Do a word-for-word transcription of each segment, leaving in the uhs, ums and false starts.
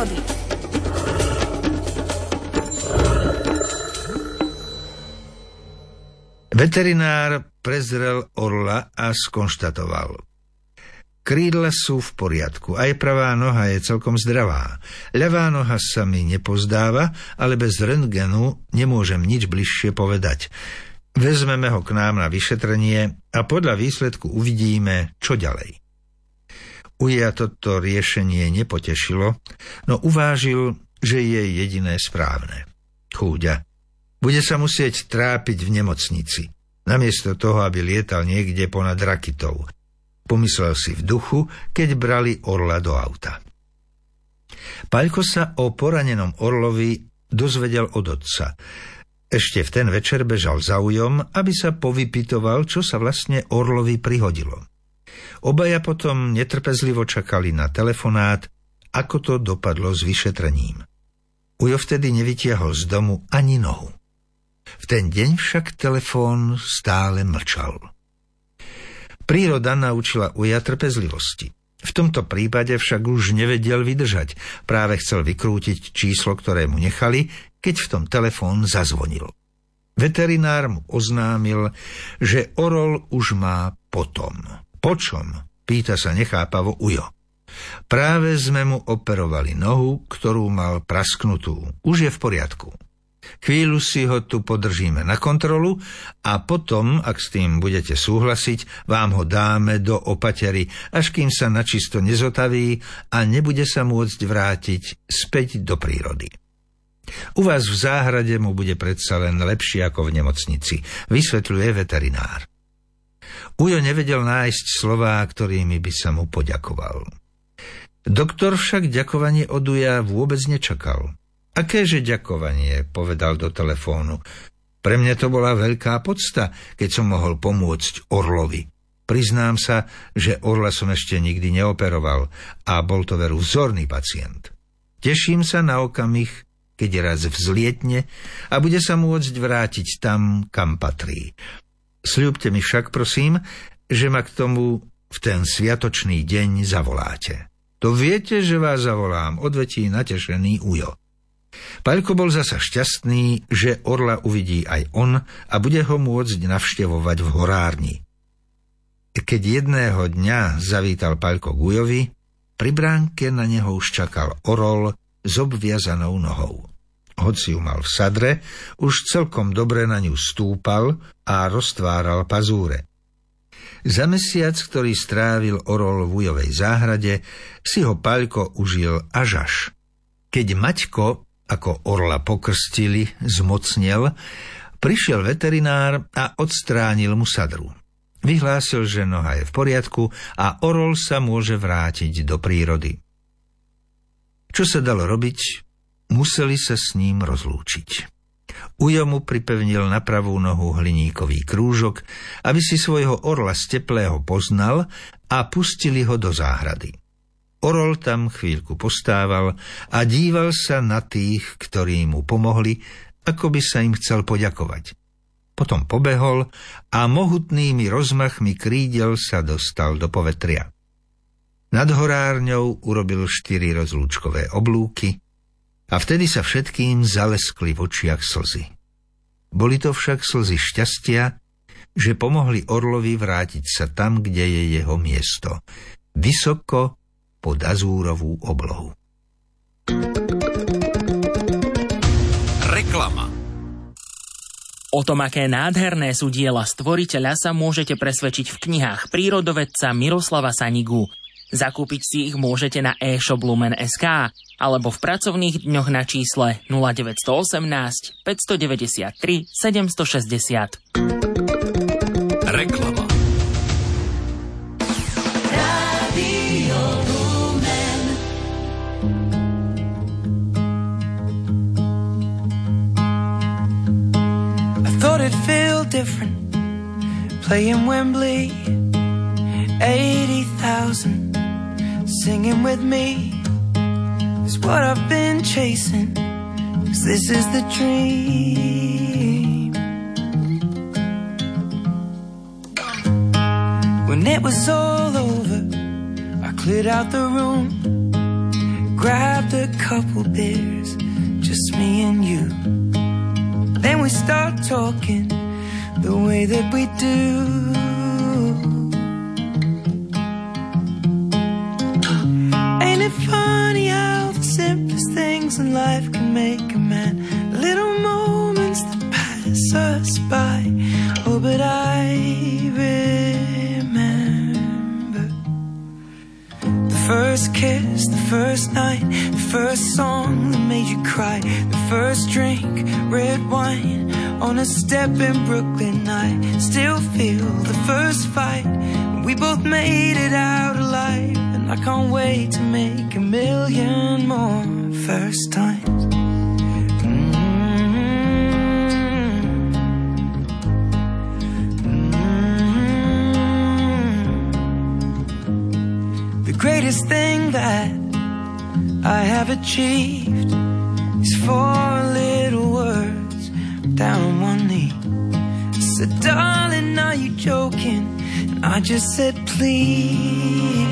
prírody. Veterinár prezrel orla a skonštatoval: krídla sú v poriadku, aj pravá noha je celkom zdravá. Ľavá noha sa mi nepozdáva, ale bez rentgenu nemôžem nič bližšie povedať. Vezmeme ho k nám na vyšetrenie a podľa výsledku uvidíme, čo ďalej. Uja toto riešenie nepotešilo, no uvážil, že je jediné správne. Chúďa, bude sa musieť trápiť v nemocnici, namiesto toho, aby lietal niekde ponad Rakitou. Pomyslel si v duchu, keď brali orla do auta. Paľko sa o poranenom orlovi dozvedel od otca. Ešte v ten večer bežal za ujom, aby sa povypytoval, čo sa vlastne orlovi prihodilo. Obaja potom netrpezlivo čakali na telefonát, ako to dopadlo s vyšetrením. Ujo vtedy nevytiahol z domu ani nohu. V ten deň však telefón stále mlčal. Príroda naučila Uja trpezlivosti. V tomto prípade však už nevedel vydržať. Práve chcel vykrútiť číslo, ktoré mu nechali, keď v tom telefón zazvonil. Veterinár mu oznámil, že orol už má potom. Po čom? Pýta sa nechápavo Ujo. Práve sme mu operovali nohu, ktorú mal prasknutú. Už je v poriadku. Chvíľu si ho tu podržíme na kontrolu a potom, ak s tým budete súhlasiť, vám ho dáme do opatery, až kým sa načisto nezotaví a nebude sa môcť vrátiť späť do prírody. U vás v záhrade mu bude predsa len lepšie ako v nemocnici, vysvetľuje veterinár. Ujo nevedel nájsť slová, ktorými by sa mu poďakoval. Doktor však ďakovanie od Uja vôbec nečakal. Akéže ďakovanie, povedal do telefónu. Pre mňa to bola veľká podsta, keď som mohol pomôcť orlovi. Priznám sa, že orla som ešte nikdy neoperoval a bol to veru vzorný pacient. Teším sa na okamih, keď raz vzlietne a bude sa môcť vrátiť tam, kam patrí. Sľúbte mi však, prosím, že ma k tomu v ten sviatočný deň zavoláte. To viete, že vás zavolám, odvetí natešený Ujo. Paľko bol zasa šťastný, že orla uvidí aj on a bude ho môcť navštevovať v horárni. Keď jedného dňa zavítal Paľko k Ujovi, pri bránke na neho už čakal orol s obviazanou nohou. Hoci ju mal v sadre, už celkom dobre na ňu stúpal a roztváral pazúre. Za mesiac, ktorý strávil orol v Ujovej záhrade, si ho Paľko užil až až. Keď Maťko, ako orla pokrstili, zmocnel, prišiel veterinár a odstránil mu sadru. Vyhlásil, že noha je v poriadku a orol sa môže vrátiť do prírody. Čo sa dalo robiť? Museli sa s ním rozlúčiť. Ujo mu pripevnil na pravú nohu hliníkový krúžok, aby si svojho orla z teplého poznal, a pustili ho do záhrady. Orol tam chvíľku postával a díval sa na tých, ktorí mu pomohli, ako by sa im chcel poďakovať. Potom pobehol a mohutnými rozmachmi krídel sa dostal do povetria. Nad horárňou urobil štyri rozlúčkové oblúky a vtedy sa všetkým zaleskli v očiach slzy. Boli to však slzy šťastia, že pomohli orlovi vrátiť sa tam, kde je jeho miesto, vysoko pod azúrovú oblohu. Reklama. O tom, aké nádherné sú diela stvoriteľa, sa môžete presvedčiť v knihách prírodovedca Miroslava Sanigu. Zakúpiť si ich môžete na e-shop Lumen bodka es ká alebo v pracovných dňoch na čísle nula deväť jedna osem päť deväť tri sedem šesť nula. Reklama. Thought it'd feel different playing Wembley, eighty thousand singing with me is what I've been chasing, 'cause this is the dream. When it was all over, I cleared out the room, grabbed a couple beers, just me and you. Then we start talking the way that we do. Ain't it funny how the simplest things in life can make a man? Little moments that pass us by. Oh, but I remember the first kiss, the first night, the first song that made you cry, the first drink, red wine on a step in Brooklyn. I still feel the first fight. We both made it out alive, and I can't wait to make a million more first times. The greatest thing that I have achieved is four little words down on one knee. I said, darling, are you joking? And I just said, please.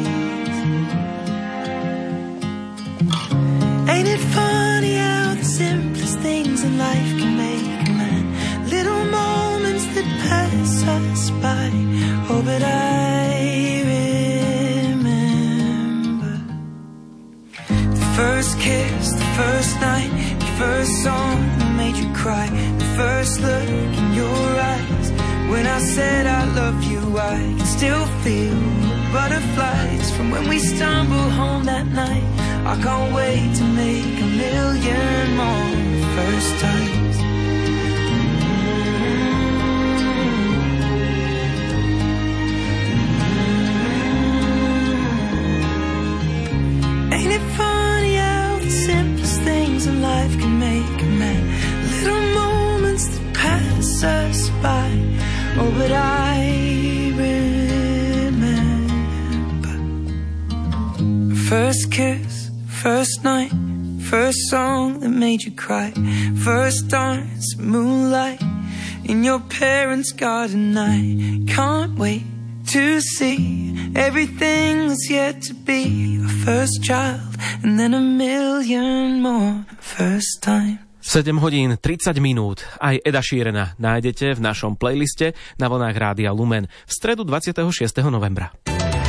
Ain't it funny how the simplest things in life can make a man? Little moments that pass us by. Oh, but I first kiss, the first night, the first song that made you cry, the first look in your eyes. When I said I love you, I can still feel butterflies from when we stumbled home that night. I can't wait to make a million more first times. Ain't it funny how the simplest things in life can make a man? Little moments that pass us by. Oh, but I remember first kiss, first night, first song that made you cry, first dance, moonlight in your parents' garden. I can't wait to see everything that's yet to be. Your first child and then a million more first time. sedem hodín tridsať minút. Aj Eda Sheerana nájdete v našom playliste na vlnách Rádia Lumen v stredu dvadsiateho šiesteho novembra.